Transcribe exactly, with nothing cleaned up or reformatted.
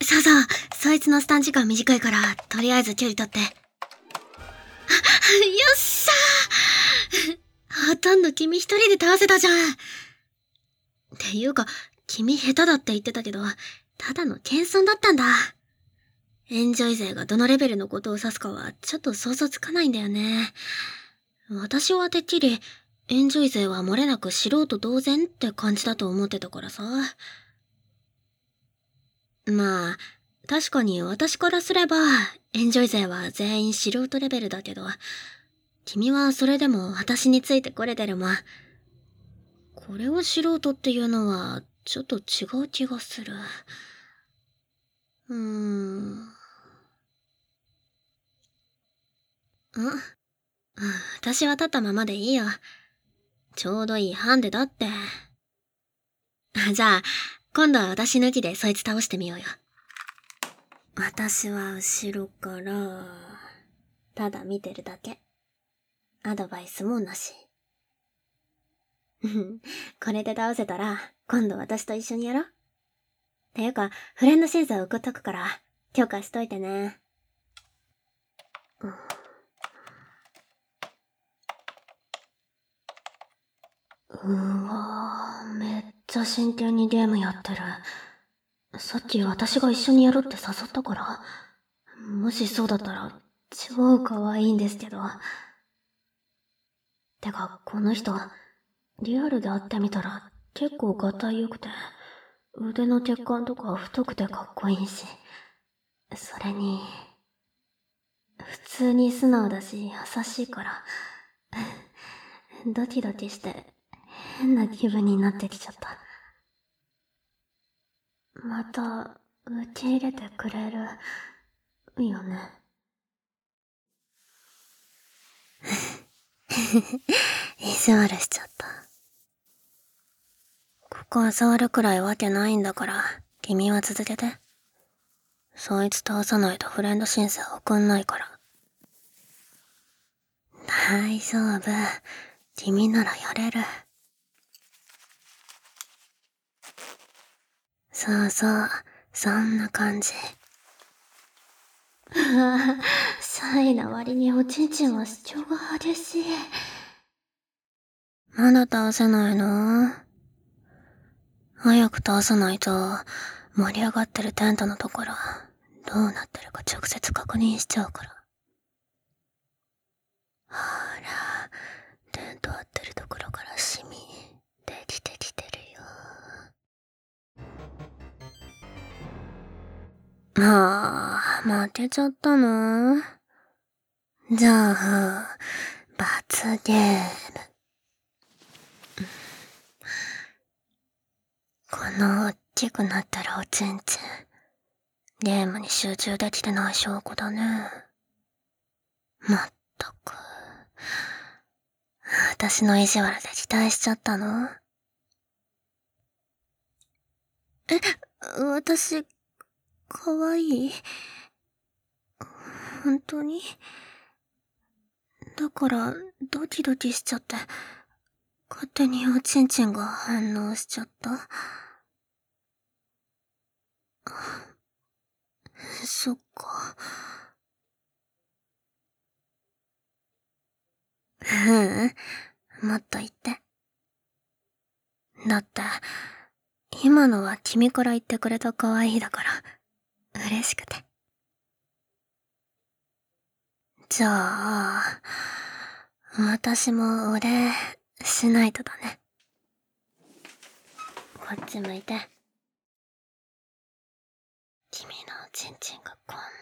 そうそう、そいつのスタン時間短いから、とりあえず距離取って。あ、よっしゃーほとんど君一人で倒せたじゃん。っていうか、君下手だって言ってたけど、ただの謙遜だったんだ。エンジョイ勢がどのレベルのことを指すかはちょっと想像つかないんだよね。私はてっきり、エンジョイ勢は漏れなく素人同然って感じだと思ってたからさ。まあ、確かに私からすれば、エンジョイ勢は全員素人レベルだけど、君はそれでも私についてこれてるもん。これを素人っていうのは、ちょっと違う気がする。うーん。ん私は立ったままでいいよ。ちょうどいいハンデだって。じゃあ、今度は私抜きでそいつ倒してみようよ。私は後ろから、ただ見てるだけ。アドバイスもなし。これで倒せたら、今度私と一緒にやろう。ていうか、フレンド審査送っとくから、許可しといてね。うわぁ、めっちゃ真剣にゲームやってる。さっき私が一緒にやるって誘ったから、もしそうだったら、超可愛いんですけど。てか、この人、リアルで会ってみたら、結構ガタイ良くて、腕の血管とか太くてかっこいいし。それに、普通に素直だし優しいから、ドキドキして変な気分になってきちゃった。また、受け入れてくれる、よね。意地悪しちゃった。ここは触るくらいわけないんだから、君は続けて。そいつ倒さないとフレンド申請送んないから。大丈夫。君ならやれる。そうそう、そんな感じ。シャイな割におちんちんは主張が激しい。まだ倒せないの？早く倒さないと、盛り上がってるテントのところ、どうなってるか直接確認しちゃうから。ほら、テント張ってるところからシミ、できてきてるよ。ああ、負けちゃったの？じゃあ、罰ゲーム。この大きくなったらおちんちん、ゲームに集中できてない証拠だね。まったく。私の意地悪で期待しちゃったの？え、私、かわいい？本当に？だから、ドキドキしちゃって、勝手におちんちんが反応しちゃった。そっか。ううん、もっと言って。だって、今のは君から言ってくれた可愛いだから、嬉しくて。じゃあ、私もお礼しないとだね。こっち向いて。君のおちんちんがこん